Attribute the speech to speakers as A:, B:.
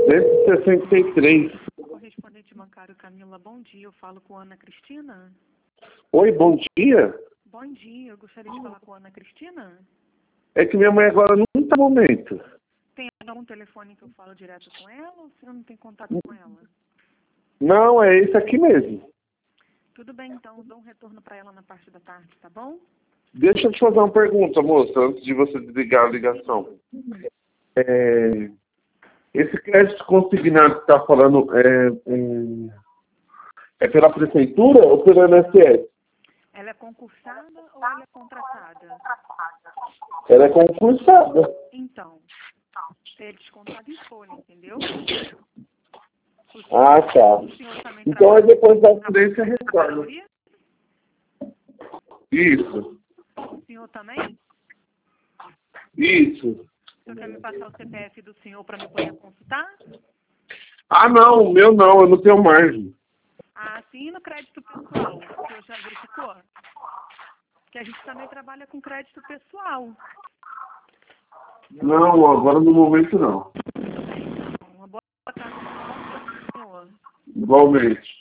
A: 263.
B: Correspondente bancário Camila, bom dia. Eu falo com Ana Cristina.
A: Oi, bom dia.
B: Bom dia, eu gostaria de falar com Ana Cristina.
A: É que minha mãe agora não está no momento.
B: Tem algum telefone que eu falo direto com ela ou você não tem contato com ela?
A: Não, é esse aqui mesmo.
B: Tudo bem, então, dou um retorno para ela na parte da tarde, tá bom?
A: Deixa eu te fazer uma pergunta, moça, antes de você desligar a ligação. Esse crédito consignado que está falando é pela prefeitura ou pelo INSS?
B: Ela é concursada ou ela é contratada?
A: Ela é concursada.
B: Então, é descontado em folha, entendeu?
A: Ah, tá.
B: O senhor também
A: Então aí
B: trabalha
A: depois da acidência
B: na
A: retorna.
B: categoria?
A: Isso.
B: O senhor também?
A: Isso.
B: O senhor quer me passar o CPF do senhor para me poder consultar?
A: Ah, não, o meu não, eu não tenho margem.
B: Ah, sim, no crédito pessoal. O senhor já verificou? Que a gente também trabalha com crédito pessoal.
A: Não, agora no momento não.
B: Uma boa tarde para o senhor.
A: Igualmente.